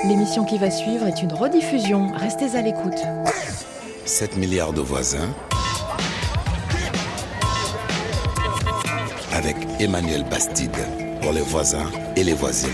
L'émission qui va suivre est une rediffusion. Restez à l'écoute. 7 milliards de voisins avec Emmanuel Bastide pour les voisins et les voisines.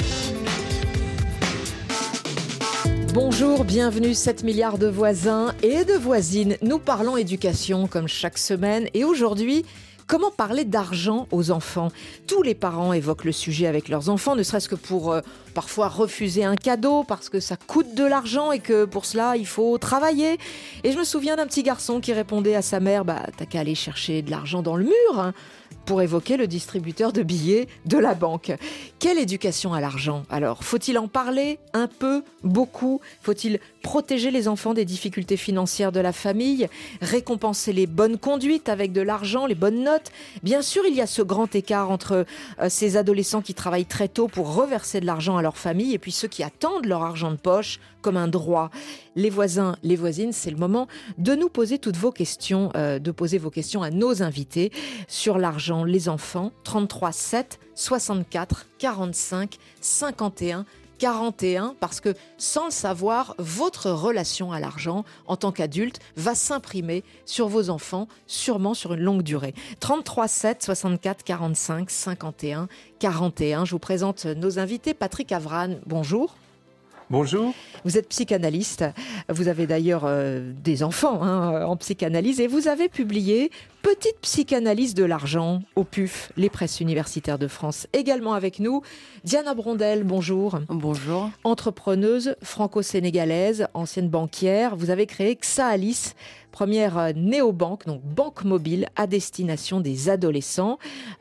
Bonjour, bienvenue 7 milliards de voisins et de voisines. Nous parlons éducation comme chaque semaine et aujourd'hui, comment parler d'argent aux enfants ? Tous les parents évoquent le sujet avec leurs enfants, ne serait-ce que pour parfois refuser un cadeau parce que ça coûte de l'argent et que pour cela, il faut travailler. Et je me souviens d'un petit garçon qui répondait à sa mère « T'as qu'à aller chercher de l'argent dans le mur hein !» pour évoquer le distributeur de billets de la banque. Quelle éducation à l'argent ? Alors, faut-il en parler ? Un peu ? Beaucoup ? Faut-il protéger les enfants des difficultés financières de la famille ? Récompenser les bonnes conduites avec de l'argent, les bonnes notes ? Bien sûr, il y a ce grand écart entre ces adolescents qui travaillent très tôt pour reverser de l'argent à leur famille et puis ceux qui attendent leur argent de poche comme un droit. Les voisins, les voisines, c'est le moment de nous poser toutes vos questions, de poser vos questions à nos invités sur l'argent, les enfants, 33 7 64 45 51 41, parce que sans le savoir, votre relation à l'argent en tant qu'adulte va s'imprimer sur vos enfants, sûrement sur une longue durée. 33 7 64 45 51 41. Je vous présente nos invités. Patrick Avran, bonjour. Bonjour. Vous êtes psychanalyste, vous avez d'ailleurs des enfants en psychanalyse et vous avez publié Petite psychanalyse de l'argent au PUF, les presses universitaires de France. Également avec nous, Diana Brondel, bonjour. Bonjour. Entrepreneuse franco-sénégalaise, ancienne banquière, vous avez créé Xaalis, première néobanque, donc banque mobile à destination des adolescents.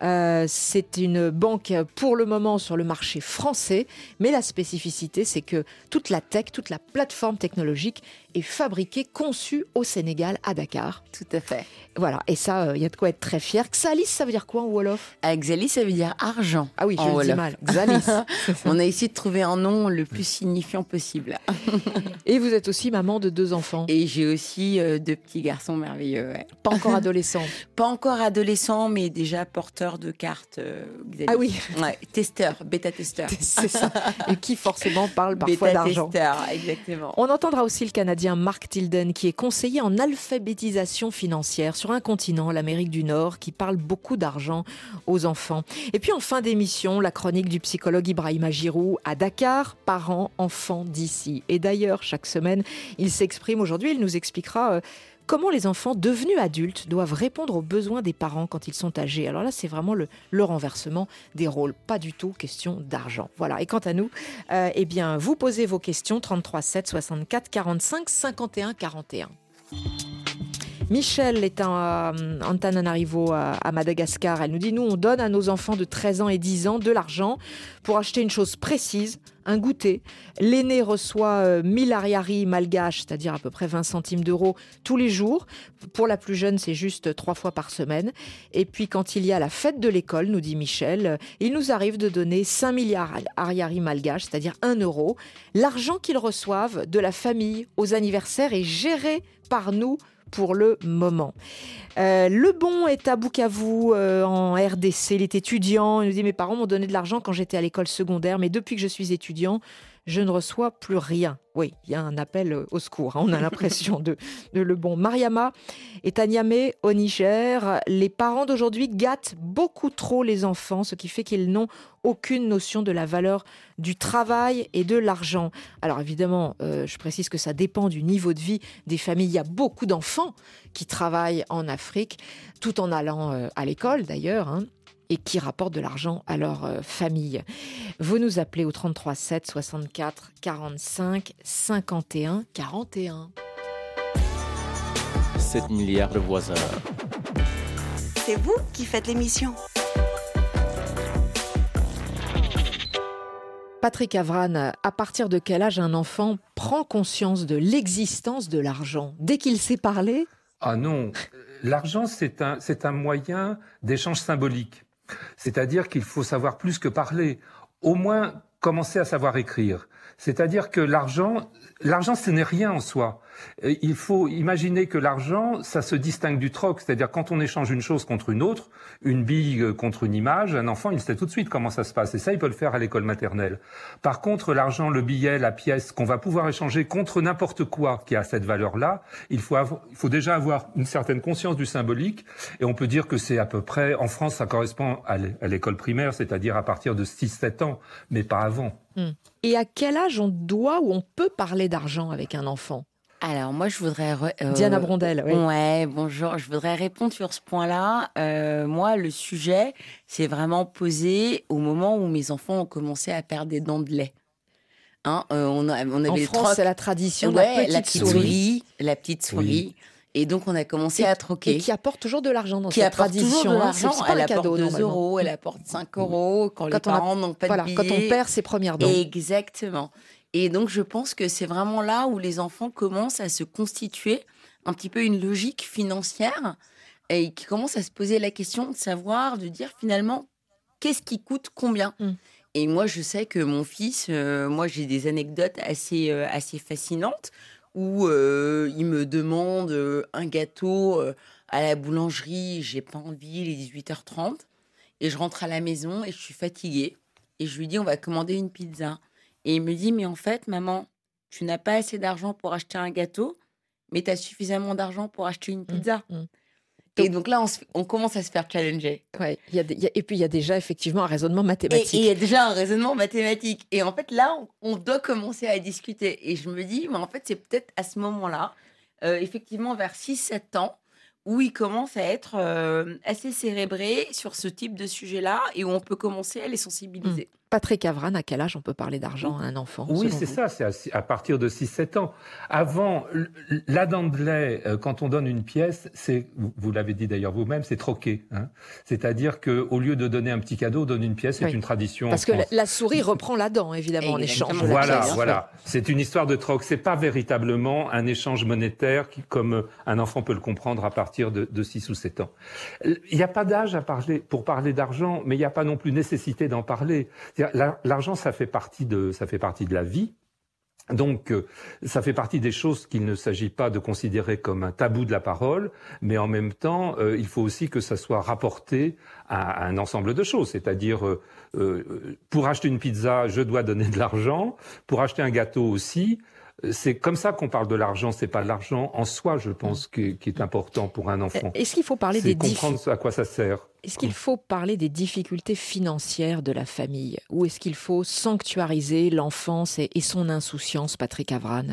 C'est une banque pour le moment sur le marché français, mais la spécificité, c'est que toute la tech, toute la plateforme technologique est fabriquée, conçue au Sénégal, à Dakar. Tout à fait. Voilà, et ça, il y a de quoi être très fier. Xaalis, ça veut dire quoi en Wolof ? Xaalis, ça veut dire argent. Ah oui, je le dis mal. Xaalis. On a essayé de trouver un nom le plus signifiant possible. Et vous êtes aussi maman de 2 enfants. Et j'ai aussi 2 petits garçons merveilleux. Ouais. Pas encore adolescents. Pas encore adolescents, mais déjà porteurs de cartes Xaalis. Ah oui. Ouais, testeur, bêta-testeur. C'est ça. Et qui forcément parle parfois d'argent. Bêta-testeur, exactement. On entendra aussi le Canadien Mark Tilden, qui est conseiller en alphabétisation financière sur un continent, l'Amérique du Nord, qui parle beaucoup d'argent aux enfants. Et puis en fin d'émission, la chronique du psychologue Ibrahima Giroud à Dakar, parents, enfants d'ici. Et d'ailleurs, chaque semaine, il s'exprime aujourd'hui, il nous expliquera comment les enfants devenus adultes doivent répondre aux besoins des parents quand ils sont âgés. Alors là, c'est vraiment le renversement des rôles. Pas du tout question d'argent. Voilà. Et quant à nous, eh bien, vous posez vos questions 33 7 64 45 51 41. Michel est à Antananarivo, à Madagascar. Elle nous dit, nous, on donne à nos enfants de 13 ans et 10 ans de l'argent pour acheter une chose précise, un goûter. L'aîné reçoit 1000 ariary malgaches, c'est-à-dire à peu près 20 centimes d'euros tous les jours. Pour la plus jeune, c'est juste 3 fois par semaine. Et puis, quand il y a la fête de l'école, nous dit Michel, il nous arrive de donner 5000 ariary malgaches, c'est-à-dire 1 euro. L'argent qu'ils reçoivent de la famille aux anniversaires est géré par nous pour le moment. Le bon est à Bukavu, en RDC. Il est étudiant. Il nous dit, mes parents m'ont donné de l'argent quand j'étais à l'école secondaire, mais depuis que je suis étudiant, je ne reçois plus rien. Oui, il y a un appel au secours. On a l'impression de le bon. Mariama est à Niamey, au Niger. Les parents d'aujourd'hui gâtent beaucoup trop les enfants, ce qui fait qu'ils n'ont aucune notion de la valeur du travail et de l'argent. Alors évidemment, je précise que ça dépend du niveau de vie des familles. Il y a beaucoup d'enfants qui travaillent en Afrique, tout en allant à l'école d'ailleurs, et qui rapportent de l'argent à leur famille. Vous nous appelez au 33 7 64 45 51 41. 7 milliards de voisins. C'est vous qui faites l'émission. Patrick Avran, à partir de quel âge un enfant prend conscience de l'existence de l'argent ? Dès qu'il sait parler ? Ah non, l'argent c'est un moyen d'échange symbolique. C'est-à-dire qu'il faut savoir plus que parler, au moins commencer à savoir écrire. C'est-à-dire que l'argent, ce n'est rien en soi. Il faut imaginer que l'argent, ça se distingue du troc. C'est-à-dire quand on échange une chose contre une autre, une bille contre une image, un enfant, il sait tout de suite comment ça se passe. Et ça, il peut le faire à l'école maternelle. Par contre, l'argent, le billet, la pièce qu'on va pouvoir échanger contre n'importe quoi qui a cette valeur-là, il faut déjà avoir une certaine conscience du symbolique. Et on peut dire que c'est à peu près, en France, ça correspond à l'école primaire, c'est-à-dire à partir de 6-7 ans, mais pas avant. Et à quel âge on doit ou on peut parler d'argent avec un enfant? Alors moi, je voudrais... Diana Brondel, oui. Ouais, bonjour. Je voudrais répondre sur ce point-là. Moi, le sujet, c'est vraiment posé au moment où mes enfants ont commencé à perdre des dents de lait. Hein, on avait en France, c'est la tradition, ouais, la petite souris. La petite souris. Oui. Et donc, on a commencé à troquer. Et qui apporte toujours de l'argent dans qui cette apporte tradition. toujours de l'argent. C'est pas Elle un apporte cadeau, 2 normalement. euros, elle apporte 5 euros quand les on a- parents n'ont pas de billets. Quand on perd ses premières dents. Exactement. Et donc, je pense que c'est vraiment là où les enfants commencent à se constituer un petit peu une logique financière et qui commencent à se poser la question de savoir, de dire finalement, qu'est-ce qui coûte combien. Et moi, je sais que mon fils, moi, j'ai des anecdotes assez fascinantes où il me demande un gâteau à la boulangerie, j'ai pas envie, il est 18h30, et je rentre à la maison et je suis fatiguée. Et je lui dis, on va commander une pizza. Et il me dit, mais en fait, maman, tu n'as pas assez d'argent pour acheter un gâteau, mais tu as suffisamment d'argent pour acheter une pizza. Et donc là, on commence à se faire challenger. Ouais, et puis il y a déjà effectivement un raisonnement mathématique. Et il y a déjà un raisonnement mathématique. Et en fait, là, on doit commencer à discuter. Et je me dis, mais en fait, c'est peut-être à ce moment-là, effectivement vers 6-7 ans, où il commence à être assez cérébré sur ce type de sujet-là et où on peut commencer à les sensibiliser. Patrick Avran, à quel âge on peut parler d'argent à un enfant? Oui, selon c'est vous? ça, c'est à partir de 6-7 ans. Avant, la dent de lait, quand on donne une pièce, vous l'avez dit d'ailleurs vous-même, c'est troqué. Hein. C'est-à-dire qu'au lieu de donner un petit cadeau, on donne une pièce, c'est Oui. une tradition. Parce en que France. la souris reprend la dent, évidemment, en échange de la Voilà, pièce. voilà. C'est une histoire de troc. C'est pas véritablement un échange monétaire comme un enfant peut le comprendre à partir de 6 ou 7 ans. Il n'y a pas d'âge pour parler d'argent, mais il n'y a pas non plus nécessité d'en parler. L'argent, ça fait partie de la vie. Donc, ça fait partie des choses qu'il ne s'agit pas de considérer comme un tabou de la parole, mais en même temps, il faut aussi que ça soit rapporté à un ensemble de choses. C'est-à-dire, pour acheter une pizza, je dois donner de l'argent. Pour acheter un gâteau aussi. C'est comme ça qu'on parle de l'argent. C'est pas l'argent en soi, je pense, qui est important pour un enfant. Est-ce qu'il faut parler C'est des comprendre à quoi ça sert. Est-ce qu'il faut parler des difficultés financières de la famille? Ou est-ce qu'il faut sanctuariser l'enfance et son insouciance, Patrick Avran?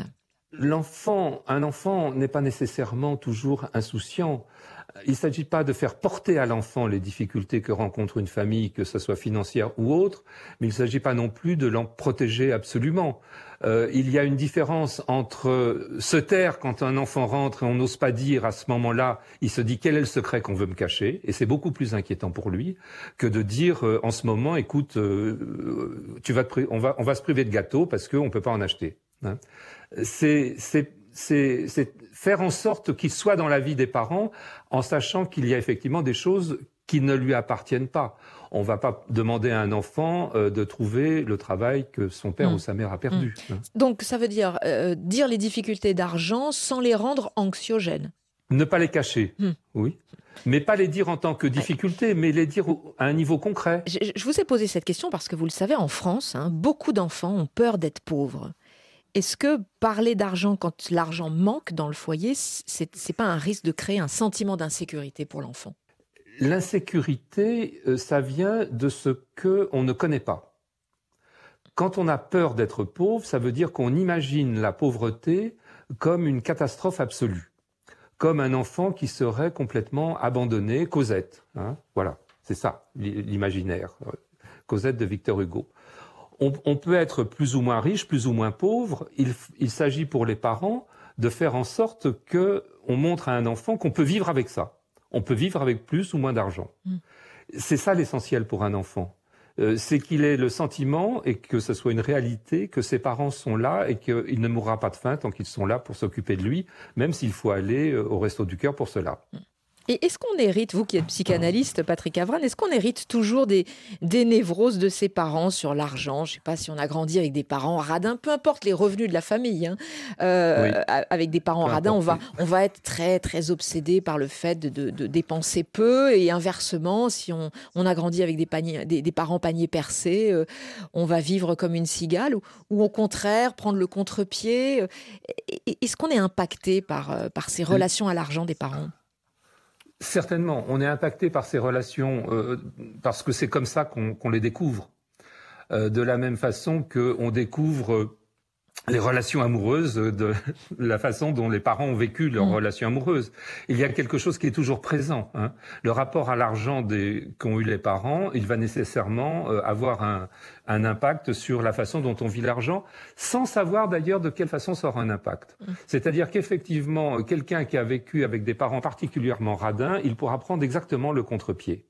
Un enfant n'est pas nécessairement toujours insouciant. Il ne s'agit pas de faire porter à l'enfant les difficultés que rencontre une famille, que ce soit financière ou autre, mais il ne s'agit pas non plus de l'en protéger absolument. Il y a une différence entre se taire quand un enfant rentre et on n'ose pas dire à ce moment-là, il se dit quel est le secret qu'on veut me cacher, et c'est beaucoup plus inquiétant pour lui que de dire en ce moment, écoute, on va se priver de gâteau parce qu'on ne peut pas en acheter. Hein. C'est faire en sorte qu'il soit dans la vie des parents en sachant qu'il y a effectivement des choses qui ne lui appartiennent pas. On ne va pas demander à un enfant de trouver le travail que son père ou sa mère a perdu. Donc ça veut dire dire les difficultés d'argent sans les rendre anxiogènes. Ne pas les cacher, oui. Mais pas les dire en tant que difficulté, mais les dire à un niveau concret. Je vous ai posé cette question parce que vous le savez, en France, beaucoup d'enfants ont peur d'être pauvres. Est-ce que parler d'argent quand l'argent manque dans le foyer, c'est pas un risque de créer un sentiment d'insécurité pour l'enfant? L'insécurité, ça vient de ce qu'on ne connaît pas. Quand on a peur d'être pauvre, ça veut dire qu'on imagine la pauvreté comme une catastrophe absolue, comme un enfant qui serait complètement abandonné, Cosette. Hein, voilà, c'est ça l'imaginaire. Cosette de Victor Hugo. On peut être plus ou moins riche, plus ou moins pauvre. Il s'agit pour les parents de faire en sorte qu'on montre à un enfant qu'on peut vivre avec ça. On peut vivre avec plus ou moins d'argent. C'est ça l'essentiel pour un enfant. C'est qu'il ait le sentiment, et que ce soit une réalité, que ses parents sont là et qu'il ne mourra pas de faim tant qu'ils sont là pour s'occuper de lui, même s'il faut aller au Resto du Cœur pour cela. Et est-ce qu'on hérite, vous qui êtes psychanalyste, Patrick Avran, est-ce qu'on hérite toujours des névroses de ses parents sur l'argent? Je ne sais pas si on a grandi avec des parents radins, peu importe les revenus de la famille. Oui. Avec des parents radins, on va être très, très obsédé par le fait de dépenser peu. Et inversement, si on a grandi avec des parents paniers percés, on va vivre comme une cigale. Ou au contraire, prendre le contre-pied. Est-ce qu'on est impacté par ces relations à l'argent des parents? Certainement, on est impacté par ces relations parce que c'est comme ça qu'on les découvre. De la même façon qu'on découvre les relations amoureuses de la façon dont les parents ont vécu leurs relations amoureuses. Il y a quelque chose qui est toujours présent. Le rapport à l'argent qu'ont eu les parents, il va nécessairement avoir un impact sur la façon dont on vit l'argent, sans savoir d'ailleurs de quelle façon ça aura un impact. C'est-à-dire qu'effectivement, quelqu'un qui a vécu avec des parents particulièrement radins, il pourra prendre exactement le contre-pied.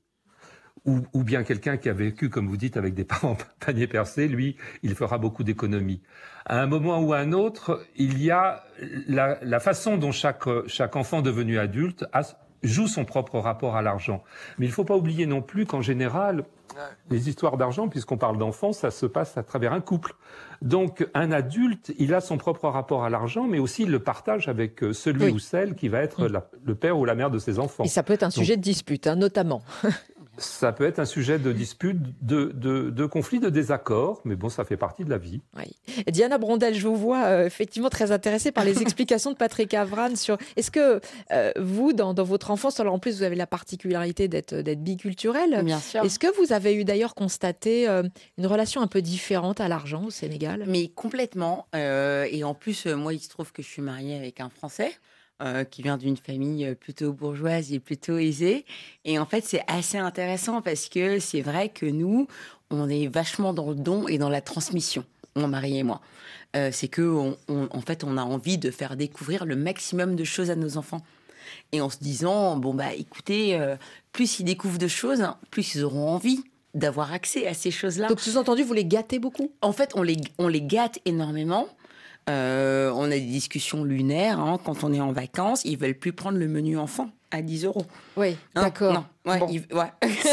Ou bien quelqu'un qui a vécu, comme vous dites, avec des parents paniers percés, lui, il fera beaucoup d'économies. À un moment ou à un autre, il y a la façon dont chaque enfant devenu adulte joue son propre rapport à l'argent. Mais il ne faut pas oublier non plus qu'en général, les histoires d'argent, puisqu'on parle d'enfants, ça se passe à travers un couple. Donc un adulte, il a son propre rapport à l'argent, mais aussi il le partage avec celui ou celle qui va être le père ou la mère de ses enfants. Et ça peut être un sujet de dispute, notamment. Ça peut être un sujet de dispute, de conflit, de désaccord, mais bon, ça fait partie de la vie. Oui. Diana Brondel, je vous vois effectivement très intéressée par les explications de Patrick Avran sur... Est-ce que vous, dans votre enfance, alors en plus vous avez la particularité d'être biculturelle, Bien sûr. Est-ce que vous avez eu d'ailleurs constaté une relation un peu différente à l'argent au Sénégal? Mais complètement. Et en plus, moi, il se trouve que je suis mariée avec un Français. Qui vient d'une famille plutôt bourgeoise et plutôt aisée. Et en fait, c'est assez intéressant parce que c'est vrai que nous, on est vachement dans le don et dans la transmission, mon mari et moi. C'est que, en fait, on a envie de faire découvrir le maximum de choses à nos enfants. Et en se disant, bon, bah, écoutez, plus ils découvrent de choses, plus ils auront envie d'avoir accès à ces choses-là. Donc, sous-entendu, vous les gâtez beaucoup? En fait, on les gâte énormément. On a des discussions lunaires quand on est en vacances. Ils veulent plus prendre le menu enfant à 10 €. Oui, d'accord. Non, ouais, bon.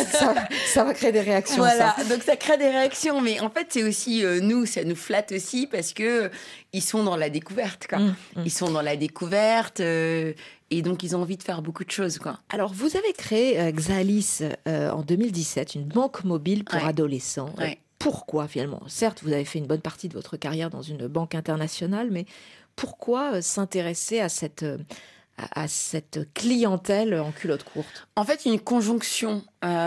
Ça va créer des réactions. Voilà, ça. donc ça crée des réactions. Mais en fait, c'est aussi nous, ça nous flatte aussi parce que ils sont dans la découverte. Quoi. Ils sont dans la découverte et donc ils ont envie de faire beaucoup de choses. Quoi. Alors, vous avez créé Xalis en 2017, une banque mobile pour adolescents. Ouais. Pourquoi finalement? Certes, vous avez fait une bonne partie de votre carrière dans une banque internationale, mais pourquoi s'intéresser à cette clientèle en culotte courte? En fait, une conjonction,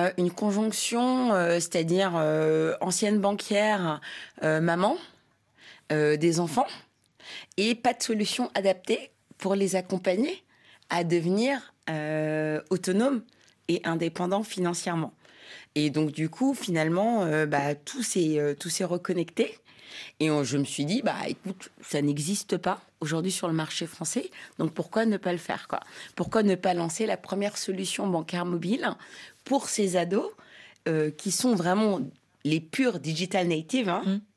c'est-à-dire ancienne banquière, maman, des enfants, et pas de solution adaptée pour les accompagner à devenir autonomes et indépendants financièrement. Et donc, du coup, finalement, tout s'est reconnecté. Et je me suis dit, écoute, ça n'existe pas aujourd'hui sur le marché français. Donc, pourquoi ne pas le faire, quoi? Pourquoi ne pas lancer la première solution bancaire mobile pour ces ados qui sont vraiment les purs digital natives,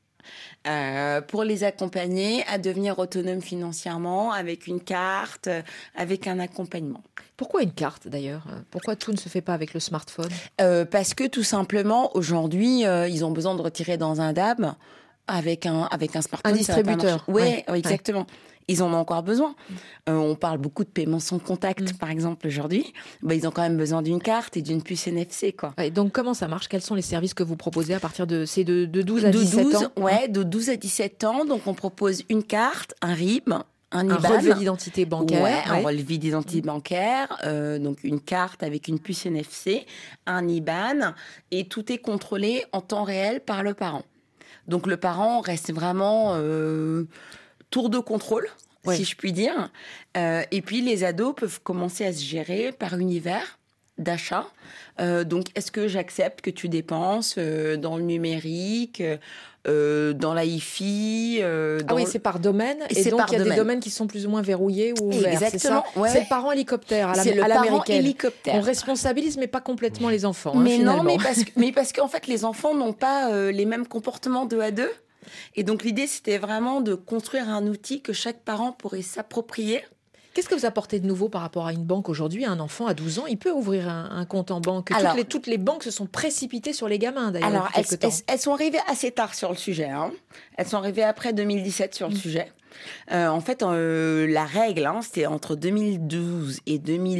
pour les accompagner à devenir autonomes financièrement avec une carte, avec un accompagnement. Pourquoi une carte d'ailleurs? Pourquoi tout ne se fait pas avec le smartphone? Parce que tout simplement, aujourd'hui, ils ont besoin de retirer dans un DAB avec un smartphone. Un distributeur. Oui, exactement. Ils en ont encore besoin. On parle beaucoup de paiement sans contact, par exemple, aujourd'hui. Ils ont quand même besoin d'une carte et d'une puce NFC, quoi. Ouais, donc, comment ça marche? Quels sont les services que vous proposez à partir de 12 à 17 ans? Ouais, de 12 à 17 ans. Donc, on propose une carte, un RIB, un IBAN. Un relevé d'identité bancaire. Un relevé d'identité bancaire. Donc, une carte avec une puce NFC, un IBAN. Et tout est contrôlé en temps réel par le parent. Donc, le parent reste vraiment... tour de contrôle, si je puis dire. Et puis, les ados peuvent commencer à se gérer par univers d'achat. Donc, est-ce que j'accepte que tu dépenses dans le numérique, dans la hi-fi c'est par domaine. Et donc, il y a des domaines qui sont plus ou moins verrouillés ou ouverts. Exactement. C'est le parent hélicoptère à l'américaine. Parent hélicoptère. On responsabilise, mais pas complètement les enfants. Mais finalement. Non, mais parce qu'en fait, les enfants n'ont pas les mêmes comportements 2 à 2. Et donc, l'idée, c'était vraiment de construire un outil que chaque parent pourrait s'approprier Qu'est-ce que vous apportez de nouveau par rapport à une banque aujourd'hui? Un enfant à 12 ans, il peut ouvrir un compte en banque. Toutes les banques se sont précipitées sur les gamins, d'ailleurs. Alors, elles sont arrivées assez tard sur le sujet. Elles sont arrivées après 2017 sur le sujet. En fait, la règle, c'était entre 2012 et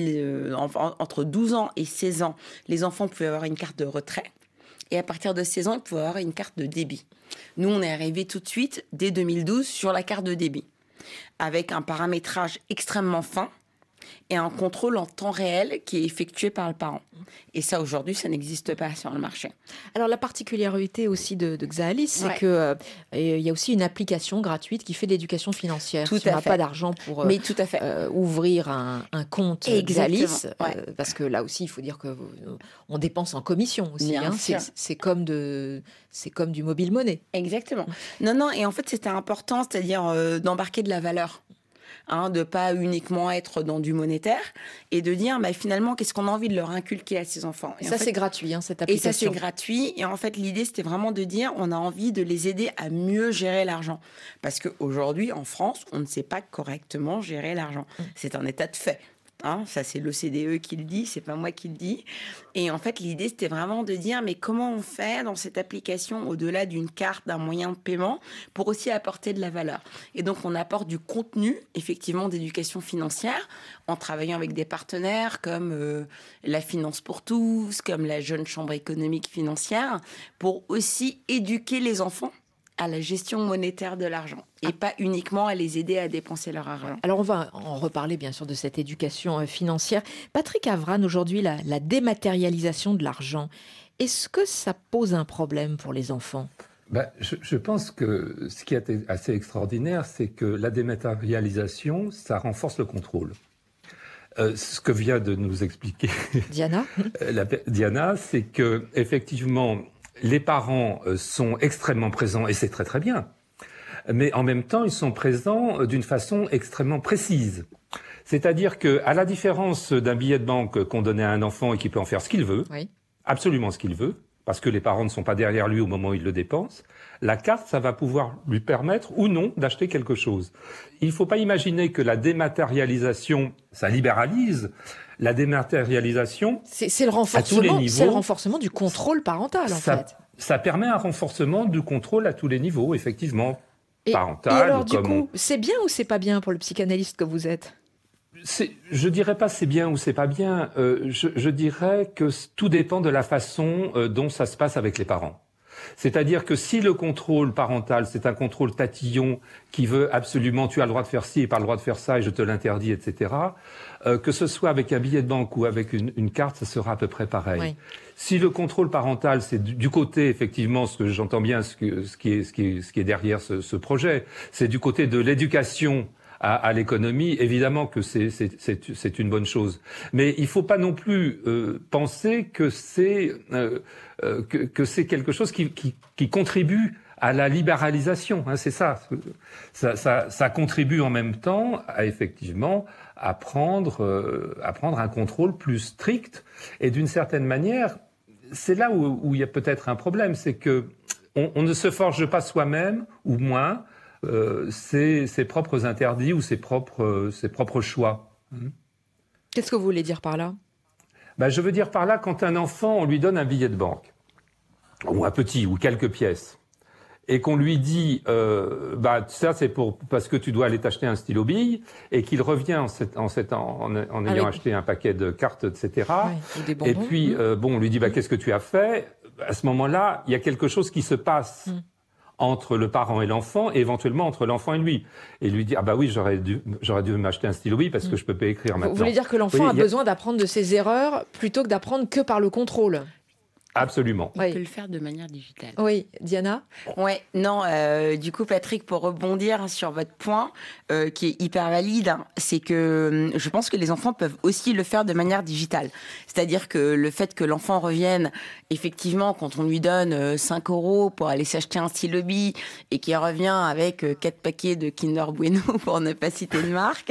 entre 12 ans et 16 ans, les enfants pouvaient avoir une carte de retrait. Et à partir de 16 ans, ils pouvaient avoir une carte de débit. Nous, on est arrivé tout de suite, dès 2012, sur la carte de débit, avec un paramétrage extrêmement fin et un contrôle en temps réel qui est effectué par le parent. Et ça, aujourd'hui, ça n'existe pas sur le marché. Alors, la particularité aussi de Xaalis, c'est qu'il y a aussi une application gratuite qui fait de l'éducation financière. Tout si on n'a pas d'argent pour ouvrir un compte Xaalis, parce que là aussi, il faut dire qu'on dépense en commission aussi. C'est comme du mobile money. Exactement. Non, et en fait, c'était important, c'est-à-dire d'embarquer de la valeur. De pas uniquement être dans du monétaire et de dire finalement qu'est-ce qu'on a envie de leur inculquer à ces enfants. Et ça, c'est gratuit, cette application. Et ça, c'est gratuit. Et en fait, l'idée, c'était vraiment de dire on a envie de les aider à mieux gérer l'argent. Parce qu'aujourd'hui, en France, on ne sait pas correctement gérer l'argent. C'est un état de fait. Ça, c'est l'OCDE qui le dit, c'est pas moi qui le dis. Et en fait, l'idée, c'était vraiment de dire, mais comment on fait dans cette application, au-delà d'une carte, d'un moyen de paiement, pour aussi apporter de la valeur. Et donc, on apporte du contenu, effectivement, d'éducation financière, en travaillant avec des partenaires comme la Finance pour tous, comme la Jeune Chambre économique financière, pour aussi éduquer les enfants à la gestion monétaire de l'argent et pas uniquement à les aider à dépenser leur argent. Alors on va en reparler bien sûr de cette éducation financière. Patrick Avran, aujourd'hui la dématérialisation de l'argent, est-ce que ça pose un problème pour les enfants ? Je pense que ce qui est assez extraordinaire, c'est que la dématérialisation, ça renforce le contrôle. Ce que vient de nous expliquer Diana, c'est que effectivement les parents sont extrêmement présents, et c'est très très bien. Mais en même temps, ils sont présents d'une façon extrêmement précise. C'est-à-dire qu'à la différence d'un billet de banque qu'on donnait à un enfant et qui peut en faire ce qu'il veut, absolument ce qu'il veut, parce que les parents ne sont pas derrière lui au moment où il le dépense, la carte, ça va pouvoir lui permettre ou non d'acheter quelque chose. Il ne faut pas imaginer que la dématérialisation, ça libéralise. La dématérialisation, c'est le renforcement du contrôle parental, en fait. Ça permet un renforcement du contrôle à tous les niveaux, effectivement, parental. Et alors, du coup, c'est bien ou c'est pas bien pour le psychanalyste que vous êtes ? Je dirais pas c'est bien ou c'est pas bien. Je dirais que tout dépend de la façon dont ça se passe avec les parents. C'est-à-dire que si le contrôle parental, c'est un contrôle tatillon qui veut absolument, tu as le droit de faire ci et pas le droit de faire ça et je te l'interdis, etc., que ce soit avec un billet de banque ou avec une carte, ça sera à peu près pareil. Oui. Si le contrôle parental, c'est du côté, effectivement, ce que j'entends bien, ce qui est derrière ce projet, c'est du côté de l'éducation à l'économie, évidemment que c'est une bonne chose. Mais il ne faut pas non plus penser que c'est quelque chose qui contribue à la libéralisation. C'est ça. Ça contribue en même temps à effectivement à prendre un contrôle plus strict. Et d'une certaine manière, c'est là où il y a peut-être un problème, c'est que on ne se forge pas soi-même ou moins ses propres interdits ou ses propres choix. Qu'est-ce que vous voulez dire par là ? Je veux dire par là, quand un enfant, on lui donne un billet de banque, ou un petit, ou quelques pièces, et qu'on lui dit, ça c'est parce que tu dois aller t'acheter un stylo bille, et qu'il revient en ayant acheté un paquet de cartes, etc. Oui, et puis, on lui dit, qu'est-ce que tu as fait ? À ce moment-là, il y a quelque chose qui se passe entre le parent et l'enfant, et éventuellement entre l'enfant et lui. Et lui dire, oui, j'aurais dû m'acheter un stylo bille parce que je peux pas écrire maintenant. Vous voulez dire que l'enfant a besoin d'apprendre de ses erreurs plutôt que d'apprendre que par le contrôle ? Absolument. Il peut le faire de manière digitale. Oui, Diana ? Ouais, non, du coup, Patrick, pour rebondir sur votre point, qui est hyper valide, c'est que je pense que les enfants peuvent aussi le faire de manière digitale. C'est-à-dire que le fait que l'enfant revienne, effectivement, quand on lui donne 5 € pour aller s'acheter un stylo bille et qu'il revient avec 4 paquets de Kinder Bueno, pour ne pas citer de marque,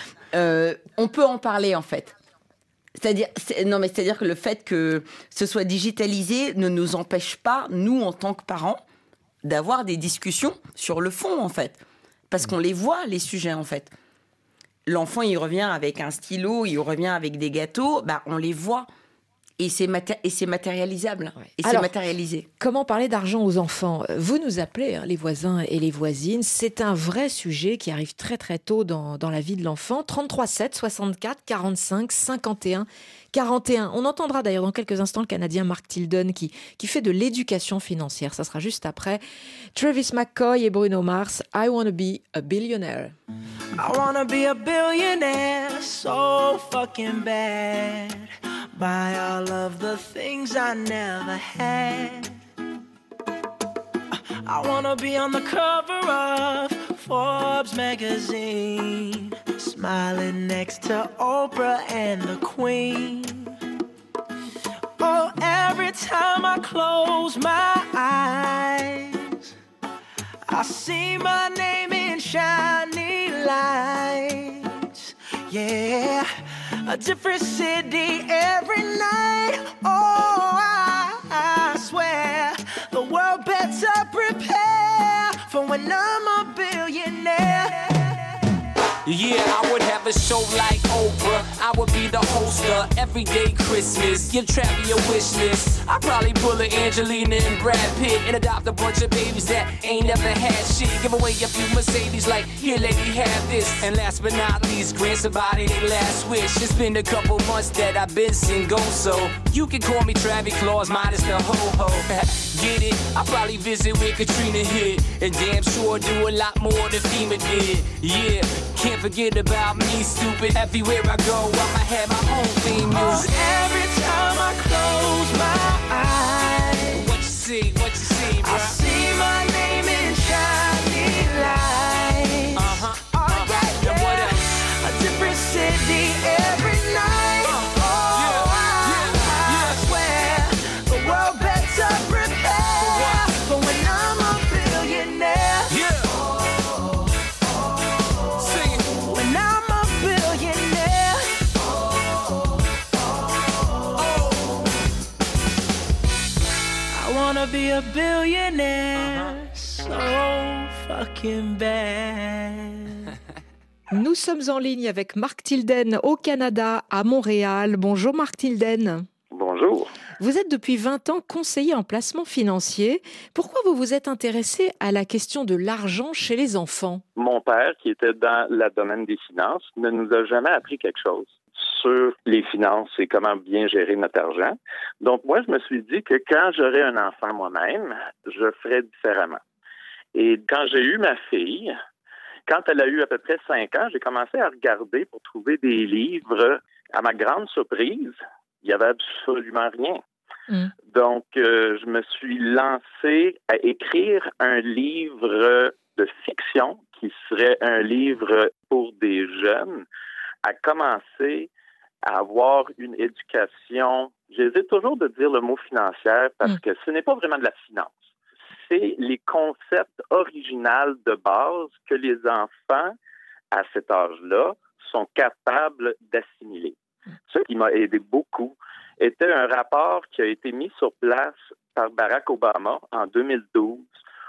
on peut en parler, en fait. C'est-à-dire que le fait que ce soit digitalisé ne nous empêche pas, nous, en tant que parents, d'avoir des discussions sur le fond, en fait. Parce qu'on les voit, les sujets, en fait. l'enfant, il revient avec un stylo, il revient avec des gâteaux, on les voit. Et c'est matérialisable. Ouais. Et Alors, c'est matérialisé. Comment parler d'argent aux enfants? Vous nous appelez, les voisins et les voisines. C'est un vrai sujet qui arrive très très tôt dans la vie de l'enfant. 33 7 64 45 51 41. On entendra d'ailleurs dans quelques instants le Canadien Mark Tilden qui fait de l'éducation financière. Ça sera juste après Travis McCoy et Bruno Mars. I wanna be a billionaire. I wanna be a billionaire so fucking bad. Buy all of the things I never had. I wanna be on the cover of Forbes magazine, smiling next to Oprah and the Queen. Oh, every time I close my eyes, I see my name in shiny lights. Yeah, a different city every night. Oh, I swear the world better prepare for when I'm a billionaire. Yeah, I would have a show like Oprah. I would be the host of Everyday Christmas. Give Travi a wish list. I'd probably pull a Angelina and Brad Pitt and adopt a bunch of babies that ain't never had shit. Give away a few Mercedes like, here lady, have this. And last but not least, grant somebody their last wish. It's been a couple months that I've been single, so you can call me Travis Claus minus the ho-ho. Get it? I'll probably visit where Katrina hit. And damn sure do a lot more than FEMA did. Yeah, can't forget about me, stupid. Everywhere I go, I'ma have my own theme music. Oh, every time I close my eyes, What you see, bro? I see my name in shiny lights. Oh, yeah, And what else? a different city every night. I swear the world better prepare for when I'm a billionaire. Yeah. Sing it. When I'm a billionaire. I wanna be a billionaire so fucking bad. Nous sommes en ligne avec Mark Tilden au Canada, à Montréal. Bonjour Mark Tilden. Bonjour. Vous êtes depuis 20 ans conseiller en placement financier. Pourquoi vous vous êtes intéressé à la question de l'argent chez les enfants? Mon père, qui était dans le domaine des finances, ne nous a jamais appris quelque chose sur les finances et comment bien gérer notre argent. Donc, moi, je me suis dit que quand j'aurais un enfant moi-même, je ferais différemment. Et quand j'ai eu ma fille, quand elle a eu à peu près 5 ans, j'ai commencé à regarder pour trouver des livres. À ma grande surprise, il n'y avait absolument rien. Donc, je me suis lancé à écrire un livre de fiction qui serait un livre pour des jeunes, à commencer à avoir une éducation. J'hésite toujours de dire le mot financière parce que ce n'est pas vraiment de la finance. C'est les concepts originaux de base que les enfants, à cet âge-là, sont capables d'assimiler. Ce qui m'a aidé beaucoup était un rapport qui a été mis sur place par Barack Obama en 2012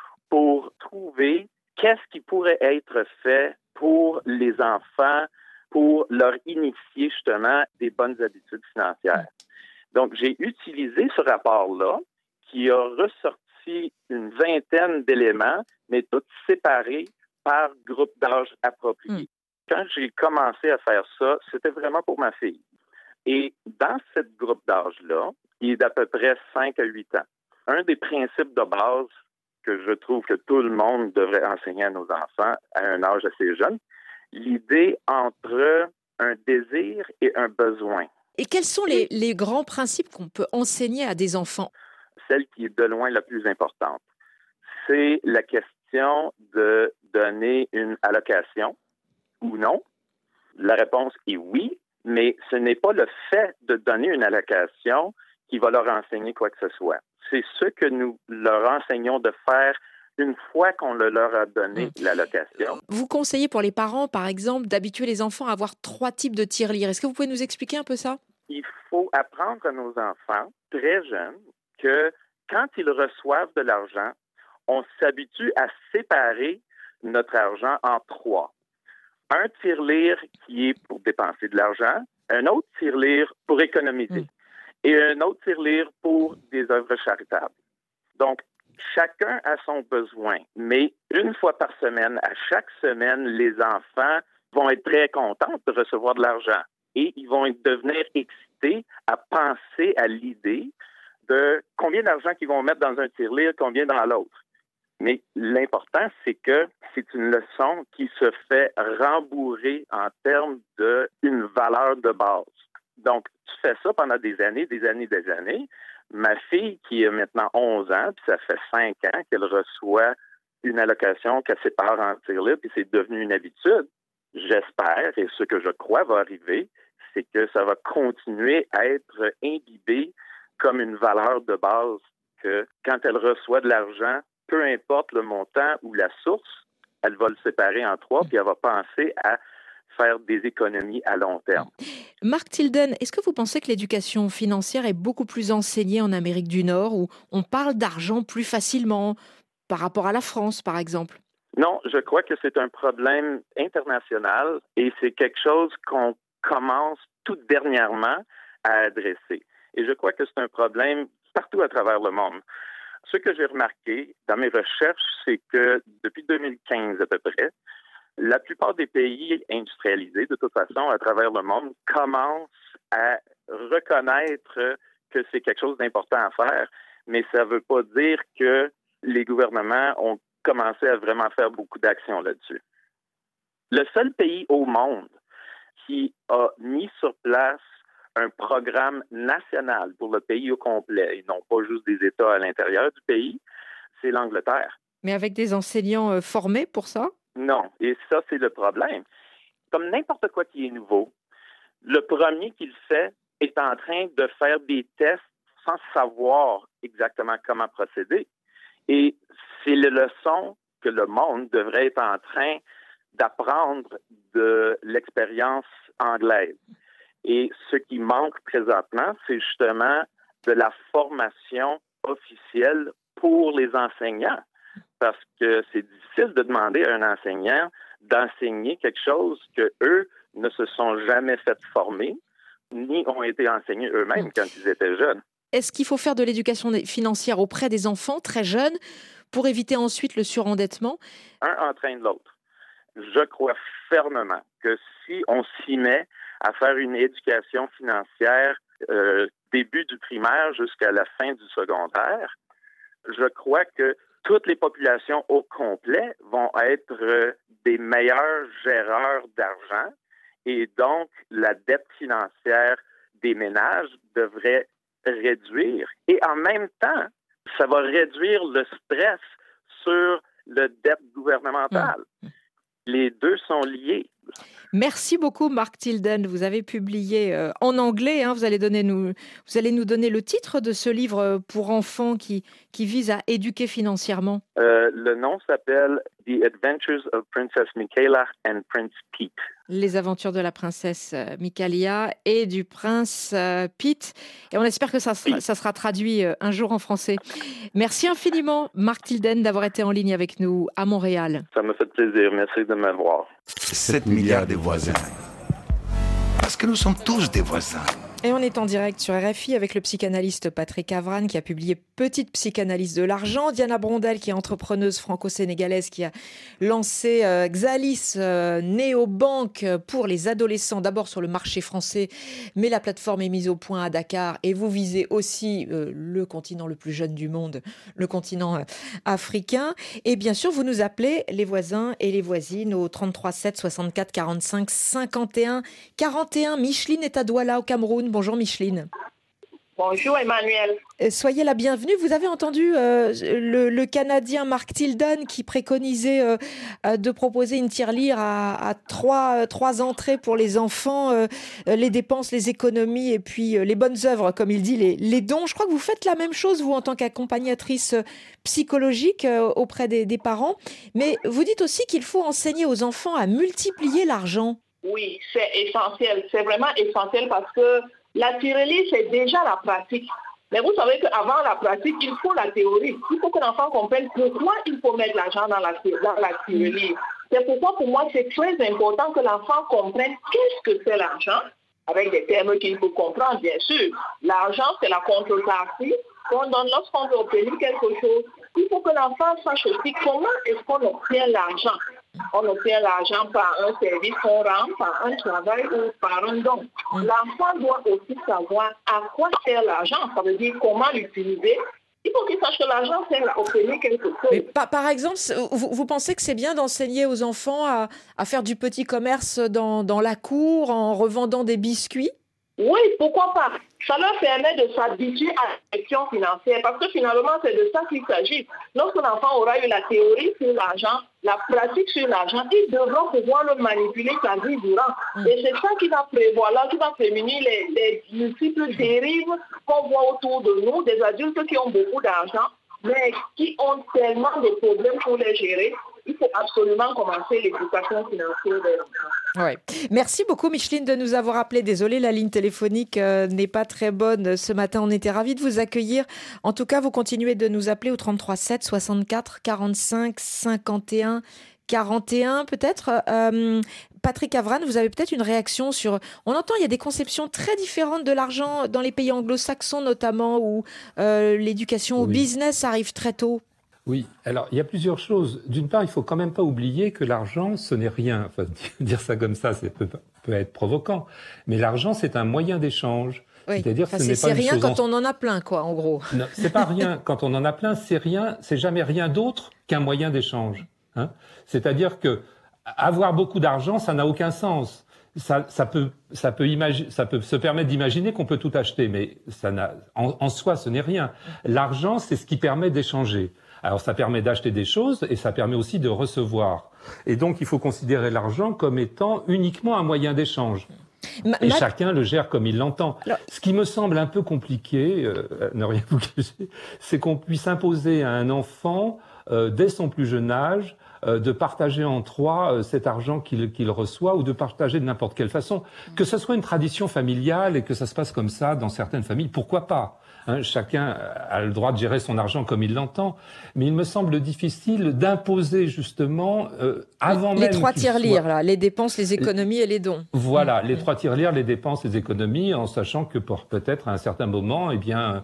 pour trouver qu'est-ce qui pourrait être fait pour les enfants, pour leur initier justement des bonnes habitudes financières. Donc, j'ai utilisé ce rapport-là qui a ressorti une vingtaine d'éléments, mais tous séparés par groupe d'âge approprié. Quand j'ai commencé à faire ça, c'était vraiment pour ma fille. Et dans ce groupe d'âge-là, il est d'à peu près 5 à 8 ans. Un des principes de base que je trouve que tout le monde devrait enseigner à nos enfants à un âge assez jeune, l'idée entre un désir et un besoin. Et quels sont les grands principes qu'on peut enseigner à des enfants? Celle qui est de loin la plus importante, c'est la question de donner une allocation ou non. La réponse est oui, mais ce n'est pas le fait de donner une allocation qui va leur enseigner quoi que ce soit. C'est ce que nous leur enseignons de faire une fois qu'on leur a donné l'allocation. Vous conseillez pour les parents, par exemple, d'habituer les enfants à avoir 3 types de tirelire. Est-ce que vous pouvez nous expliquer un peu ça? Il faut apprendre à nos enfants, très jeunes, que quand ils reçoivent de l'argent, on s'habitue à séparer notre argent en 3. un tirelire qui est pour dépenser de l'argent, un autre tirelire pour économiser et un autre tirelire pour des œuvres charitables. Donc, chacun a son besoin, mais une fois par semaine, à chaque semaine, les enfants vont être très contents de recevoir de l'argent et ils vont devenir excités à penser à l'idée de combien d'argent qu'ils vont mettre dans un tirelire, combien dans l'autre. Mais l'important, c'est que c'est une leçon qui se fait rembourrer en termes d'une valeur de base. Donc, tu fais ça pendant des années. Ma fille, qui a maintenant 11 ans, puis ça fait 5 ans qu'elle reçoit une allocation qu'elle sépare en tirelire, puis c'est devenu une habitude. J'espère, et ce que je crois va arriver, c'est que ça va continuer à être imbibé comme une valeur de base, que quand elle reçoit de l'argent, peu importe le montant ou la source, elle va le séparer en 3, puis elle va penser à faire des économies à long terme. Mark Tilden, est-ce que vous pensez que l'éducation financière est beaucoup plus enseignée en Amérique du Nord, où on parle d'argent plus facilement par rapport à la France, par exemple? Non, je crois que c'est un problème international et c'est quelque chose qu'on commence tout dernièrement à adresser. Et je crois que c'est un problème partout à travers le monde. Ce que j'ai remarqué dans mes recherches, c'est que depuis 2015 à peu près, la plupart des pays industrialisés, de toute façon, à travers le monde, commencent à reconnaître que c'est quelque chose d'important à faire, mais ça ne veut pas dire que les gouvernements ont commencé à vraiment faire beaucoup d'actions là-dessus. Le seul pays au monde qui a mis sur place un programme national pour le pays au complet, et non pas juste des États à l'intérieur du pays, c'est l'Angleterre. Mais avec des enseignants formés pour ça? Non, et ça, c'est le problème. Comme n'importe quoi qui est nouveau, le premier qui le fait est en train de faire des tests sans savoir exactement comment procéder. Et c'est la leçon que le monde devrait être en train d'apprendre de l'expérience anglaise. Et ce qui manque présentement, c'est justement de la formation officielle pour les enseignants. Parce que c'est difficile de demander à un enseignant d'enseigner quelque chose que eux ne se sont jamais fait former, ni ont été enseignés eux-mêmes quand ils étaient jeunes. Est-ce qu'il faut faire de l'éducation financière auprès des enfants très jeunes pour éviter ensuite le surendettement? Un entraîne l'autre. Je crois fermement que si on s'y met à faire une éducation financière début du primaire jusqu'à la fin du secondaire, je crois que toutes les populations au complet vont être des meilleurs géreurs d'argent et donc la dette financière des ménages devrait réduire. Et en même temps, ça va réduire le stress sur la dette gouvernementale. Les deux sont liés. Merci beaucoup, Mark Tilden. Vous avez publié en anglais. Vous allez nous donner le titre de ce livre pour enfants qui vise à éduquer financièrement. Le nom s'appelle The Adventures of Princess Michaela and Prince Pete. Les aventures de la princesse Michaela et du prince Pete. Et on espère que ça sera traduit un jour en français. Merci infiniment, Mark Tilden, d'avoir été en ligne avec nous à Montréal. Ça me fait plaisir. Merci de m'avoir. 7 milliards de voisins. Parce que nous sommes tous des voisins. Et on est en direct sur RFI avec le psychanalyste Patrick Avran qui a publié Petite psychanalyse de l'argent. Diana Brondel qui est entrepreneuse franco-sénégalaise qui a lancé Xalis Néobank pour les adolescents, d'abord sur le marché français, mais la plateforme est mise au point à Dakar et vous visez aussi le continent le plus jeune du monde, le continent africain. Et bien sûr, vous nous appelez les voisins et les voisines au 33 7 64 45 51 41. Micheline est à Douala au Cameroun. Bonjour Micheline. Bonjour Emmanuel. Soyez la bienvenue. Vous avez entendu le Canadien Mark Tilden qui préconisait de proposer une tirelire à trois entrées pour les enfants, les dépenses, les économies et puis les bonnes œuvres, comme il dit, les dons. Je crois que vous faites la même chose, vous, en tant qu'accompagnatrice psychologique auprès des parents. Mais vous dites aussi qu'il faut enseigner aux enfants à multiplier l'argent. Oui, c'est essentiel. C'est vraiment essentiel parce que la tirelire, c'est déjà la pratique. Mais vous savez qu'avant la pratique, il faut la théorie. Il faut que l'enfant comprenne pourquoi il faut mettre l'argent dans la tirelire. C'est pourquoi, pour moi, c'est très important que l'enfant comprenne qu'est-ce que c'est l'argent, avec des termes qu'il peut comprendre, bien sûr. L'argent, c'est la contrepartie qu'on donne lorsqu'on veut obtenir quelque chose. Il faut que l'enfant sache aussi comment est-ce qu'on obtient l'argent. On obtient l'argent par un service qu'on rend, par un travail ou par un don. L'enfant doit aussi savoir à quoi sert l'argent. Ça veut dire comment l'utiliser. Il faut qu'il sache que l'argent sert à obtenir quelque chose. Mais par exemple, vous pensez que c'est bien d'enseigner aux enfants à faire du petit commerce dans la cour en revendant des biscuits? Oui, pourquoi pas? Ça leur permet de s'habituer à la gestion financière parce que finalement, c'est de ça qu'il s'agit. Lorsque l'enfant aura eu la théorie sur l'argent, la pratique sur l'argent, il devra pouvoir le manipuler sa vie durant. Et c'est ça qui va prévoir, là, qui va prémunir les multiples dérives qu'on voit autour de nous, des adultes qui ont beaucoup d'argent, mais qui ont tellement de problèmes pour les gérer. Il faut absolument commencer l'éducation financière des enfants. Ouais. Merci beaucoup Micheline de nous avoir appelé. Désolée, la ligne téléphonique n'est pas très bonne ce matin. On était ravis de vous accueillir. En tout cas, vous continuez de nous appeler au 33 7 64 45 51 41 peut-être. Patrick Avran, vous avez peut-être une réaction sur... On entend, il y a des conceptions très différentes de l'argent dans les pays anglo-saxons notamment, où l'éducation au business arrive très tôt. Oui, alors il y a plusieurs choses. D'une part, il faut quand même pas oublier que l'argent, ce n'est rien. Enfin, dire ça comme ça, peut être provoquant. Mais l'argent, c'est un moyen d'échange. Oui. C'est-à-dire, enfin, ce n'est pas c'est rien chose quand on en a plein, quoi, en gros. Non, c'est pas rien quand on en a plein. C'est rien. C'est jamais rien d'autre qu'un moyen d'échange. Hein, c'est-à-dire que avoir beaucoup d'argent, ça n'a aucun sens. Ça peut se permettre d'imaginer qu'on peut tout acheter, mais en soi, ce n'est rien. L'argent, c'est ce qui permet d'échanger. Alors, ça permet d'acheter des choses et ça permet aussi de recevoir. Et donc, il faut considérer l'argent comme étant uniquement un moyen d'échange. Et chacun le gère comme il l'entend. Ce qui me semble un peu compliqué, ne rien vous cacher, c'est qu'on puisse imposer à un enfant, dès son plus jeune âge, de partager en trois cet argent qu'il reçoit ou de partager de n'importe quelle façon. Que ce soit une tradition familiale et que ça se passe comme ça dans certaines familles, pourquoi pas? Chacun a le droit de gérer son argent comme il l'entend, mais il me semble difficile d'imposer justement avant même les trois tirelires, là, les dépenses, les économies et les dons. Voilà, les trois tirelires, les dépenses, les économies, en sachant que peut-être à un certain moment, eh bien,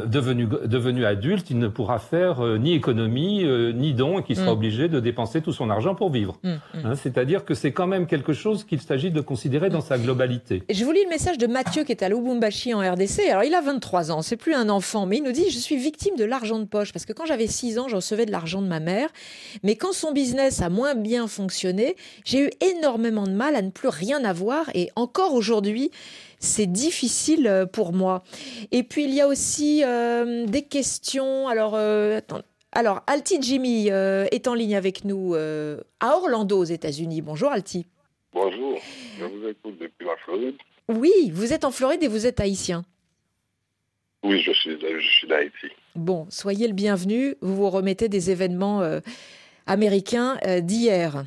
devenu adulte, il ne pourra faire ni économie ni don et qu'il sera obligé de dépenser tout son argent pour vivre. C'est-à-dire que c'est quand même quelque chose qu'il s'agit de considérer dans sa globalité. Je vous lis le message de Mathieu qui est à Lubumbashi en RDC. Alors il a 23 ans, c'est plus un enfant, mais il nous dit « Je suis victime de l'argent de poche parce que quand j'avais 6 ans, je recevais de l'argent de ma mère. Mais quand son business a moins bien fonctionné, j'ai eu énormément de mal à ne plus rien avoir et encore aujourd'hui, c'est difficile pour moi. » Et puis il y a aussi des questions. Alors, Alti Jimmy est en ligne avec nous à Orlando aux États-Unis. Bonjour Alti. Bonjour, je vous écoute depuis la Floride. Oui, vous êtes en Floride et vous êtes haïtien. Oui, je suis d'Haïti. Bon, soyez le bienvenu. Vous vous remettez des événements américains d'hier.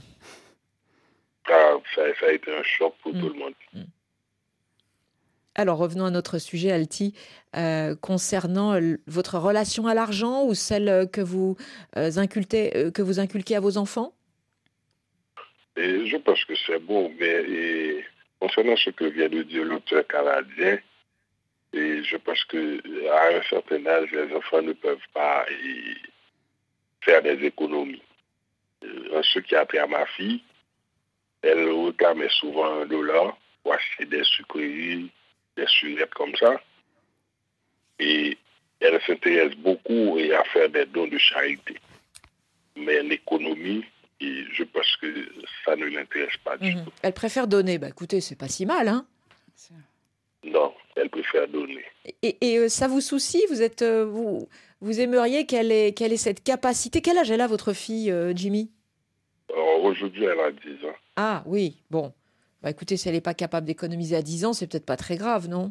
Ça a été un choc pour tout le monde. Alors, revenons à notre sujet, Alti, concernant votre relation à l'argent ou celle que vous inculquez à vos enfants. Et je pense que c'est bon, mais concernant ce que vient de dire l'auteur canadien, et je pense qu'à un certain âge, les enfants ne peuvent pas faire des économies. En ce qui a trait à ma fille, elle réclamait souvent $1 pour acheter des sucreries, des surettes comme ça. Et elle s'intéresse beaucoup à faire des dons de charité. Mais l'économie, je pense que ça ne l'intéresse pas du tout. Elle préfère donner. Bah, écoutez, c'est pas si mal, hein? Non, elle préfère donner. Et ça vous soucie? Vous aimeriez qu'elle ait cette capacité? Quel âge elle a, votre fille, Jimmy? Aujourd'hui, elle a 10 ans. Ah oui, bon. Bah, écoutez, si elle n'est pas capable d'économiser à 10 ans, c'est peut-être pas très grave, non?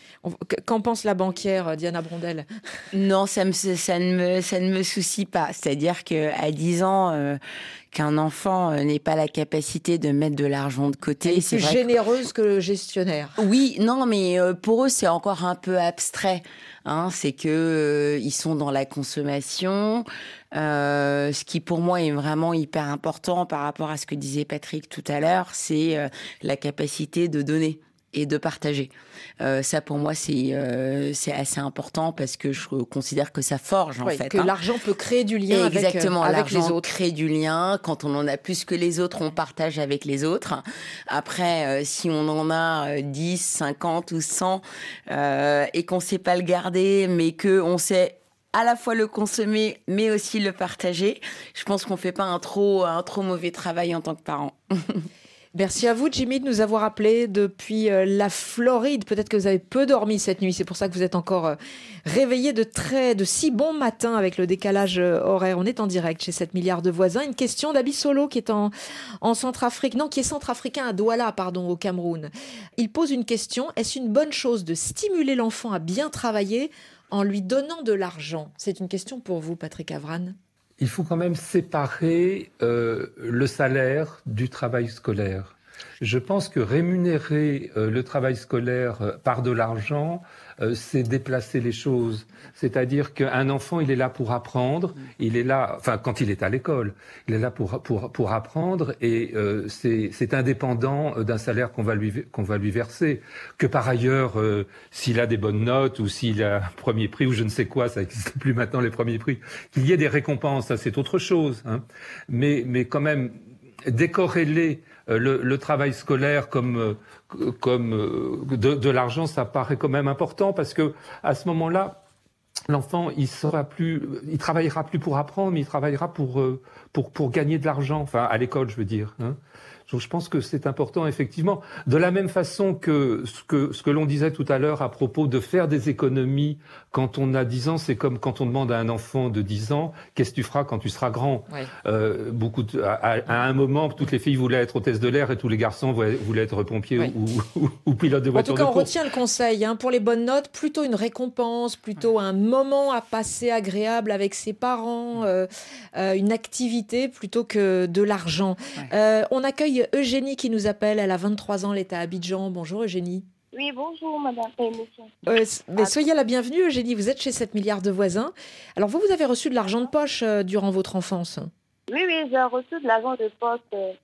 Qu'en pense la banquière Diana Brondel? Non, ça ne me soucie pas. C'est-à-dire qu'à 10 ans, qu'un enfant n'ait pas la capacité de mettre de l'argent de côté. Elle est plus généreuse que le gestionnaire. Oui, non, mais pour eux, c'est encore un peu abstrait. C'est que ils sont dans la consommation. Ce qui, pour moi, est vraiment hyper important par rapport à ce que disait Patrick tout à l'heure, c'est la capacité de donner et de partager. Ça, pour moi, c'est assez important parce que je considère que ça forge, en fait. Que l'argent peut créer du lien avec les autres. L'argent crée du lien. Quand on en a plus que les autres, on partage avec les autres. Après, si on en a 10, 50 ou 100 et qu'on sait pas le garder, mais qu'on sait à la fois le consommer, mais aussi le partager, je pense qu'on fait pas un trop mauvais travail en tant que parent. Merci à vous, Jimmy, de nous avoir appelés depuis la Floride. Peut-être que vous avez peu dormi cette nuit. C'est pour ça que vous êtes encore réveillés de si bons matins avec le décalage horaire. On est en direct chez 7 milliards de voisins. Une question d'Abi Solo qui est en Centrafrique. Non, qui est centrafricain à Douala, au Cameroun. Il pose une question. Est-ce une bonne chose de stimuler l'enfant à bien travailler en lui donnant de l'argent? C'est une question pour vous, Patrick Avran. Il faut quand même séparer le salaire du travail scolaire. Je pense que rémunérer le travail scolaire par de l'argent, c'est déplacer les choses. C'est-à-dire qu'un enfant, il est là pour apprendre, il est là, enfin quand il est à l'école, il est là pour apprendre et c'est indépendant d'un salaire qu'on va lui verser. Que par ailleurs, s'il a des bonnes notes ou s'il a un premier prix ou je ne sais quoi, ça n'existe plus maintenant les premiers prix, qu'il y ait des récompenses, ça c'est autre chose. Mais quand même décorréler le travail scolaire comme de l'argent, ça paraît quand même important parce que à ce moment-là, l'enfant il travaillera plus pour apprendre, mais il travaillera pour gagner de l'argent. Enfin, à l'école, je veux dire. Donc, je pense que c'est important, effectivement. De la même façon que ce que l'on disait tout à l'heure à propos de faire des économies quand on a 10 ans, c'est comme quand on demande à un enfant de 10 ans, qu'est-ce que tu feras quand tu seras grand? Ouais. À un moment, toutes les filles voulaient être hôtesses de l'air et tous les garçons voulaient être pompiers ou pilotes de voiture de course. En tout cas, on retient le conseil. Pour les bonnes notes, plutôt une récompense, plutôt un moment à passer agréable avec ses parents, une activité plutôt que de l'argent. Ouais. On accueille Eugénie qui nous appelle, elle a 23 ans, elle est à Abidjan. Bonjour Eugénie. Oui, bonjour madame. Mais soyez la bienvenue Eugénie, vous êtes chez 7 milliards de voisins. Alors vous avez reçu de l'argent de poche durant votre enfance? Oui, j'ai reçu de l'argent de poche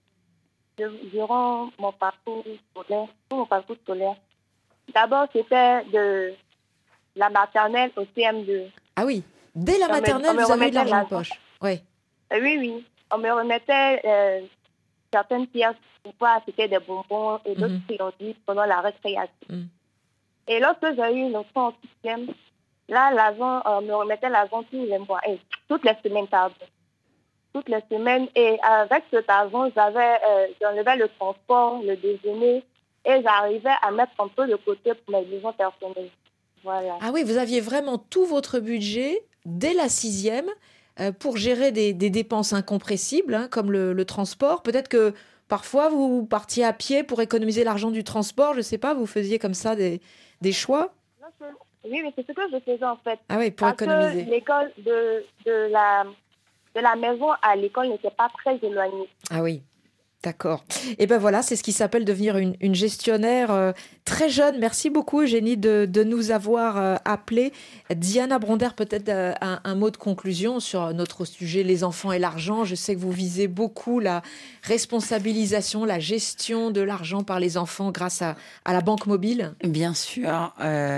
durant mon parcours scolaire. D'abord, c'était de la maternelle au CM2. Ah oui, dès la maternelle, vous avez eu de l'argent de poche? Oui. Oui. On me remettait certaines pièces, c'était des bonbons et d'autres friandises pendant la récréation. Et lorsque j'ai eu l'enfant en 6e, là, l'argent, on me remettait l'argent tous les mois, toutes les semaines, toutes les semaines. Et avec cet argent, j'enlevais le transport, le déjeuner, et j'arrivais à mettre un peu de côté pour mes besoins personnels. Voilà. Ah oui, vous aviez vraiment tout votre budget dès la 6e pour gérer des dépenses incompressibles, comme le transport. Peut-être que parfois, vous partiez à pied pour économiser l'argent du transport. Je ne sais pas, vous faisiez comme ça des choix? Oui, mais c'est ce que je faisais en fait. Ah oui, pour économiser. Que l'école de la maison à l'école n'était pas très éloignée. Ah oui. D'accord. Et ben voilà, c'est ce qui s'appelle devenir une gestionnaire très jeune. Merci beaucoup Eugénie de nous avoir appelés. Diana Bronder, peut-être un mot de conclusion sur notre sujet, les enfants et l'argent. Je sais que vous visez beaucoup la responsabilisation, la gestion de l'argent par les enfants grâce à la banque mobile. Bien sûr.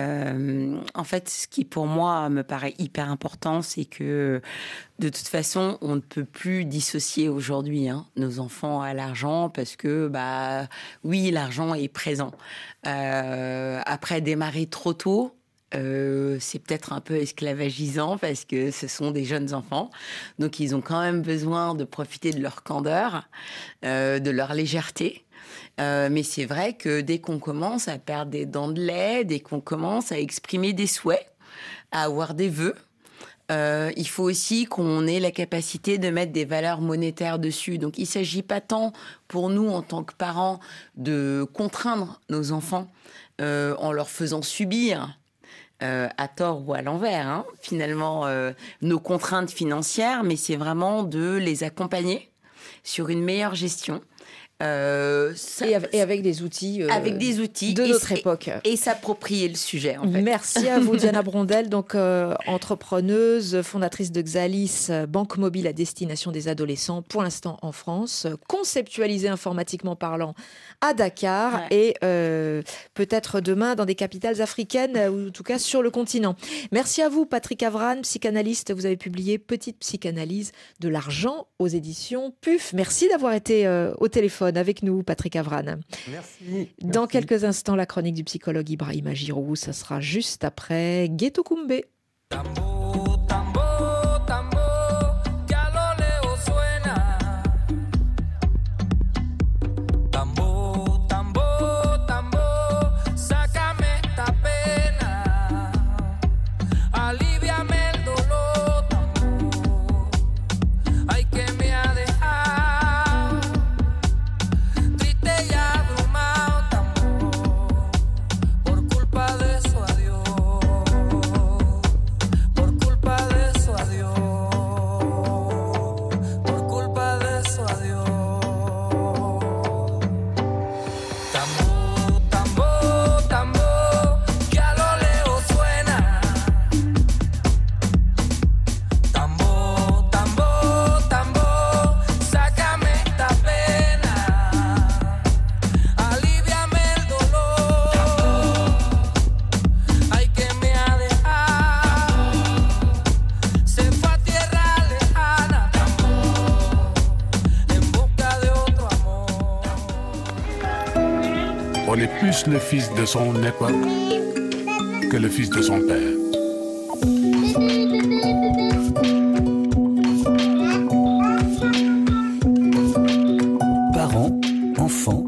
En fait, ce qui pour moi me paraît hyper important, c'est que de toute façon, on ne peut plus dissocier aujourd'hui nos enfants à l'argent parce que, oui, l'argent est présent. Après, démarrer trop tôt, c'est peut-être un peu esclavagisant parce que ce sont des jeunes enfants. Donc, ils ont quand même besoin de profiter de leur candeur, de leur légèreté. Mais c'est vrai que dès qu'on commence à perdre des dents de lait, dès qu'on commence à exprimer des souhaits, à avoir des vœux, il faut aussi qu'on ait la capacité de mettre des valeurs monétaires dessus. Donc, il ne s'agit pas tant pour nous, en tant que parents, de contraindre nos enfants en leur faisant subir, à tort ou à l'envers, finalement, nos contraintes financières, mais c'est vraiment de les accompagner sur une meilleure gestion. Et avec des outils, de notre époque. Et s'approprier le sujet, en fait. Merci à vous, Diana Brondel, donc entrepreneuse, fondatrice de Xalis, banque mobile à destination des adolescents, pour l'instant en France, conceptualisée informatiquement parlant à Dakar et peut-être demain dans des capitales africaines, ou en tout cas sur le continent. Merci à vous, Patrick Avran, psychanalyste. Vous avez publié Petite psychanalyse de l'argent aux éditions PUF. Merci d'avoir été au téléphone avec nous, Patrick Avran. Merci. Dans quelques instants, la chronique du psychologue Ibrahima Giroux. Ça sera juste après Ghetto Kumbé. On est plus le fils de son époque que le fils de son père. Parents, enfants,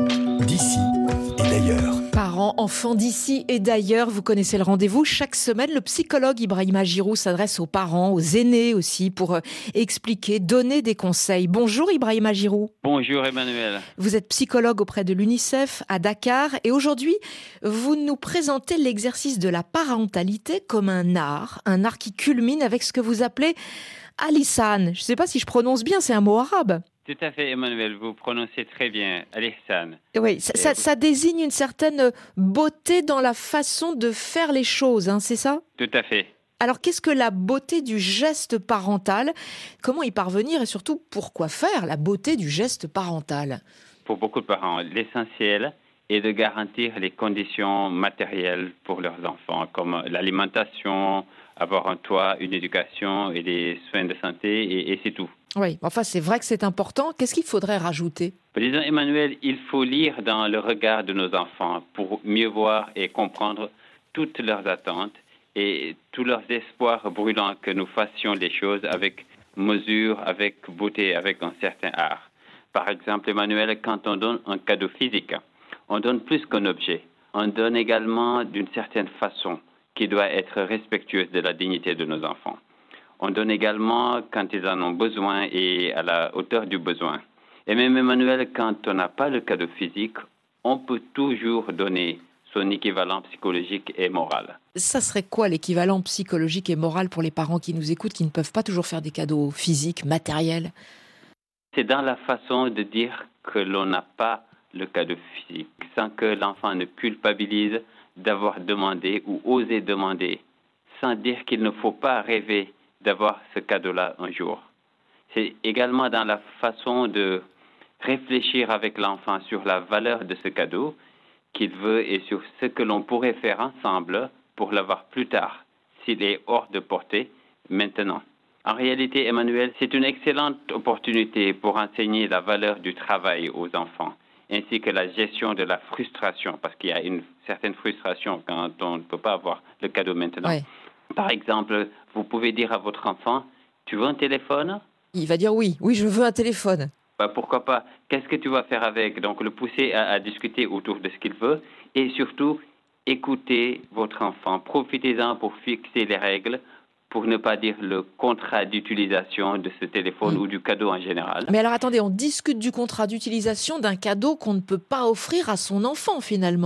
d'ici et d'ailleurs. Parents, enfants d'ici et d'ailleurs, vous connaissez le rendez-vous. Chaque semaine, le psychologue Ibrahima Giroux s'adresse aux parents, aux aînés aussi, pour expliquer, donner des conseils. Bonjour Ibrahima Giroux. Bonjour Emmanuel. Vous êtes psychologue auprès de l'UNICEF à Dakar et aujourd'hui, vous nous présentez l'exercice de la parentalité comme un art qui culmine avec ce que vous appelez al-ihsan. Je ne sais pas si je prononce bien, c'est un mot arabe. Tout à fait, Emmanuel, vous prononcez très bien, al-ihsan. Oui, ça désigne une certaine beauté dans la façon de faire les choses, c'est ça ? Tout à fait. Alors, qu'est-ce que la beauté du geste parental ? Comment y parvenir et surtout, pourquoi faire la beauté du geste parental ? Pour beaucoup de parents, l'essentiel est de garantir les conditions matérielles pour leurs enfants, comme l'alimentation, avoir un toit, une éducation et des soins de santé, et c'est tout. Oui, enfin, c'est vrai que c'est important. Qu'est-ce qu'il faudrait rajouter ? Disons, Emmanuel, il faut lire dans le regard de nos enfants pour mieux voir et comprendre toutes leurs attentes et tous leurs espoirs brûlants que nous fassions les choses avec mesure, avec beauté, avec un certain art. Par exemple, Emmanuel, quand on donne un cadeau physique, on donne plus qu'un objet. On donne également d'une certaine façon qui doit être respectueuse de la dignité de nos enfants. On donne également quand ils en ont besoin et à la hauteur du besoin. Et même Emmanuel, quand on n'a pas le cadeau physique, on peut toujours donner son équivalent psychologique et moral. Ça serait quoi l'équivalent psychologique et moral pour les parents qui nous écoutent, qui ne peuvent pas toujours faire des cadeaux physiques, matériels ? C'est dans la façon de dire que l'on n'a pas le cadeau physique, sans que l'enfant ne culpabilise d'avoir demandé ou osé demander, sans dire qu'il ne faut pas rêver d'avoir ce cadeau-là un jour. C'est également dans la façon de réfléchir avec l'enfant sur la valeur de ce cadeau qu'il veut et sur ce que l'on pourrait faire ensemble pour l'avoir plus tard, s'il est hors de portée maintenant. En réalité, Emmanuel, c'est une excellente opportunité pour enseigner la valeur du travail aux enfants, ainsi que la gestion de la frustration, parce qu'il y a une certaine frustration quand on ne peut pas avoir le cadeau maintenant. Oui. Par exemple, vous pouvez dire à votre enfant, « Tu veux un téléphone ?» Il va dire « Oui, je veux un téléphone. » Pourquoi pas ? Qu'est-ce que tu vas faire avec ? Donc, le pousser à discuter autour de ce qu'il veut et surtout, écoutez votre enfant. Profitez-en pour fixer les règles, pour ne pas dire le contrat d'utilisation de ce téléphone ou du cadeau en général. Mais alors attendez, on discute du contrat d'utilisation d'un cadeau qu'on ne peut pas offrir à son enfant finalement.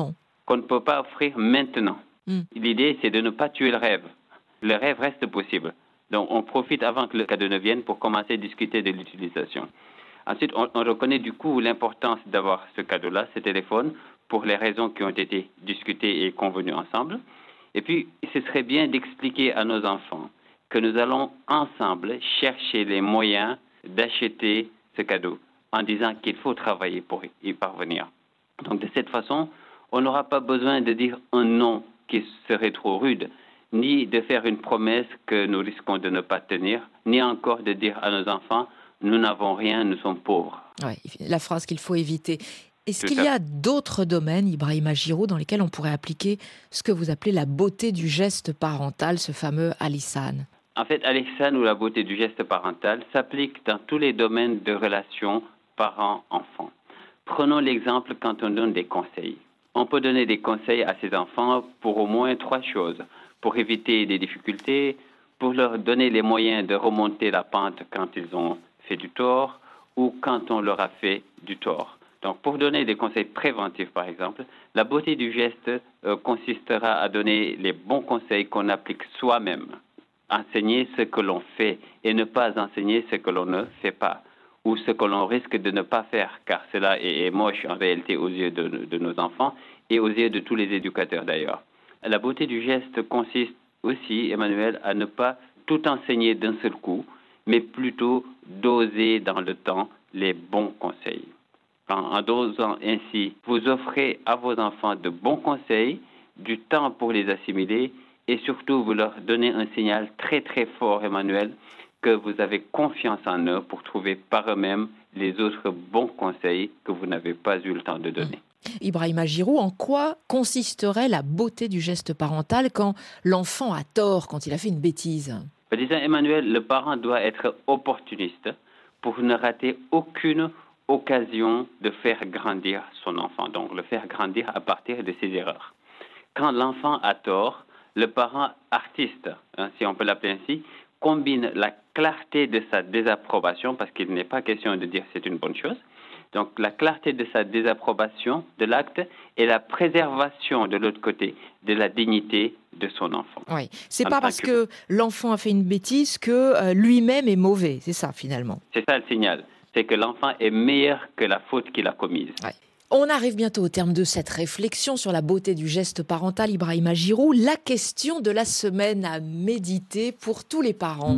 qu'on ne peut pas offrir maintenant. L'idée, c'est de ne pas tuer le rêve. Le rêve reste possible. Donc, on profite avant que le cadeau ne vienne pour commencer à discuter de l'utilisation. Ensuite, on reconnaît du coup l'importance d'avoir ce cadeau-là, ce téléphone, pour les raisons qui ont été discutées et convenues ensemble. Et puis, ce serait bien d'expliquer à nos enfants que nous allons ensemble chercher les moyens d'acheter ce cadeau en disant qu'il faut travailler pour y parvenir. Donc, de cette façon, on n'aura pas besoin de dire un non qui serait trop rude, ni de faire une promesse que nous risquons de ne pas tenir, ni encore de dire à nos enfants « nous n'avons rien, nous sommes pauvres ». Ouais, la phrase qu'il faut éviter. Est-ce qu'il y a d'autres domaines, Ibrahima Giroud, dans lesquels on pourrait appliquer ce que vous appelez la beauté du geste parental, ce fameux Al-Ihsan ? En fait, Al-Ihsan ou la beauté du geste parental s'applique dans tous les domaines de relations parents-enfants. Prenons l'exemple quand on donne des conseils. On peut donner des conseils à ses enfants pour au moins 3 choses. Pour éviter des difficultés, pour leur donner les moyens de remonter la pente quand ils ont fait du tort ou quand on leur a fait du tort. Donc, pour donner des conseils préventifs, par exemple, la beauté du geste consistera à donner les bons conseils qu'on applique soi-même. Enseigner ce que l'on fait et ne pas enseigner ce que l'on ne fait pas ou ce que l'on risque de ne pas faire, car cela est moche en réalité aux yeux de nos enfants et aux yeux de tous les éducateurs d'ailleurs. La beauté du geste consiste aussi, Emmanuel, à ne pas tout enseigner d'un seul coup, mais plutôt doser dans le temps les bons conseils. En dosant ainsi, vous offrez à vos enfants de bons conseils, du temps pour les assimiler et surtout vous leur donnez un signal très très fort, Emmanuel, que vous avez confiance en eux pour trouver par eux-mêmes les autres bons conseils que vous n'avez pas eu le temps de donner. Ibrahima Giroud, en quoi consisterait la beauté du geste parental quand l'enfant a tort, quand il a fait une bêtise ? Disons, Emmanuel, le parent doit être opportuniste pour ne rater aucune occasion de faire grandir son enfant, donc le faire grandir à partir de ses erreurs. Quand l'enfant a tort, le parent artiste, si on peut l'appeler ainsi, combine la clarté de sa désapprobation, parce qu'il n'est pas question de dire c'est une bonne chose, donc la clarté de sa désapprobation de l'acte et la préservation de l'autre côté de la dignité de son enfant. Oui, c'est pas parce que l'enfant a fait une bêtise que lui-même est mauvais, c'est ça finalement. C'est ça le signal, c'est que l'enfant est meilleur que la faute qu'il a commise. Ouais. On arrive bientôt au terme de cette réflexion sur la beauté du geste parental, Ibrahima Giroud. La question de la semaine à méditer pour tous les parents.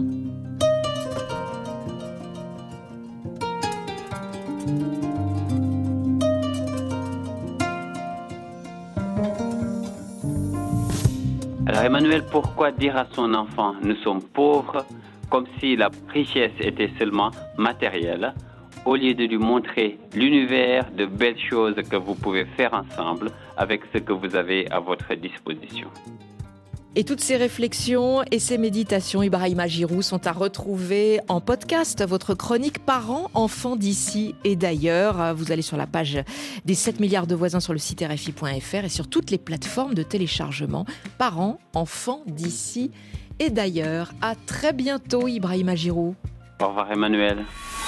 Alors Emmanuel, pourquoi dire à son enfant « nous sommes pauvres » comme si la richesse était seulement matérielle, au lieu de lui montrer l'univers de belles choses que vous pouvez faire ensemble avec ce que vous avez à votre disposition. Et toutes ces réflexions et ces méditations, Ibrahima Giroud, sont à retrouver en podcast. Votre chronique Parents, enfants d'ici et d'ailleurs. Vous allez sur la page des 7 milliards de voisins sur le site RFI.fr et sur toutes les plateformes de téléchargement. Parents, enfants d'ici et d'ailleurs. À très bientôt, Ibrahima Giroud. Au revoir, Emmanuel.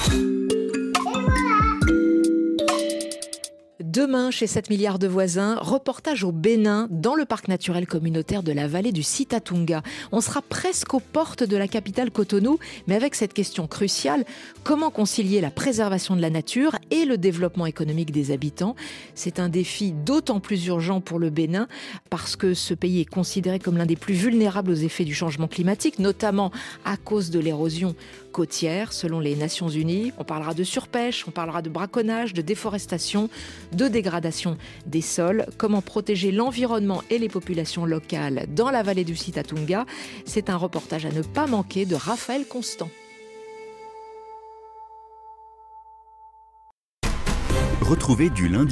Demain, chez 7 milliards de voisins, reportage au Bénin, dans le parc naturel communautaire de la vallée du Sitatunga. On sera presque aux portes de la capitale Cotonou, mais avec cette question cruciale, comment concilier la préservation de la nature et le développement économique des habitants ? C'est un défi d'autant plus urgent pour le Bénin, parce que ce pays est considéré comme l'un des plus vulnérables aux effets du changement climatique, notamment à cause de l'érosion côtière, selon les Nations Unies. On parlera de surpêche, on parlera de braconnage, de déforestation, de dégradation des sols, comment protéger l'environnement et les populations locales dans la vallée du Sitatunga. C'est un reportage à ne pas manquer de Raphaël Constant. Retrouvez du lundi